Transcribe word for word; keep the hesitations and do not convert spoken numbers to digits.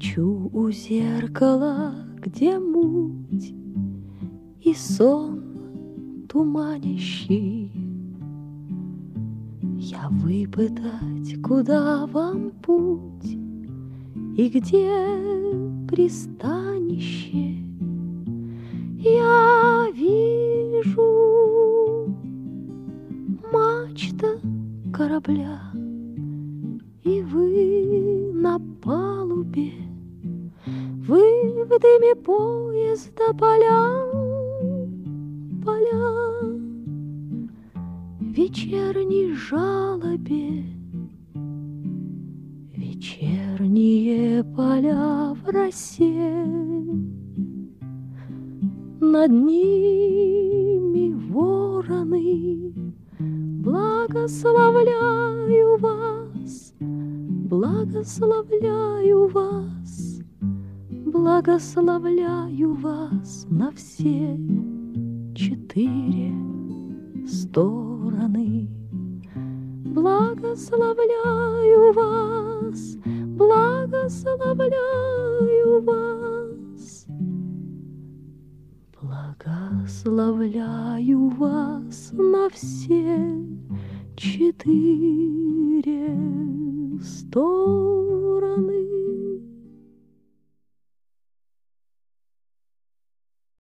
Стою у зеркала, где муть и сон туманящий. Я выпытать, куда вам путь и где пристанище. Я вижу мачта корабля, и вы на палубе. Вы в дыме поезда поля, поля в вечерней жалобе. Вечерние поля в росе, над ними вороны. Благословляю вас, благословляю вас, благословляю вас на все четыре стороны. Благословляю вас, благословляю вас, благословляю вас на все четыре стороны.